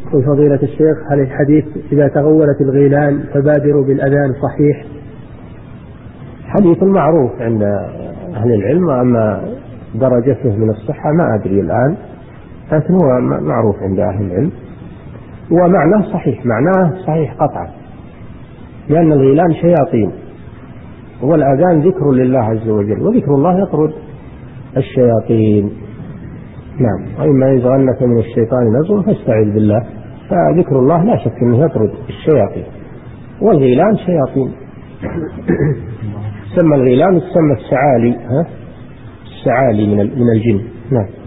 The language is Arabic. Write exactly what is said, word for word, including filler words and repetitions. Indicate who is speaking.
Speaker 1: فضيلة الشيخ، هل الحديث إذا تغولت الغيلان فبادروا بالأذان صحيح؟
Speaker 2: حديث معروف عند أهل العلم، أما درجته من الصحة ما أدري الآن، لكن هو معروف عند أهل العلم ومعناه صحيح، معناه صحيح قطعا، لأن الغيلان شياطين والأذان ذكر لله عز وجل، وذكر الله يطرد الشياطين. نعم. وإما يزغنك من الشيطان نزغ فاستعذ بالله، فذكر الله لا شك أنه يطرد الشياطين، والغيلان شياطين. سمى الغيلان، سمى السعالي، ها السعالي من من الجن. نعم.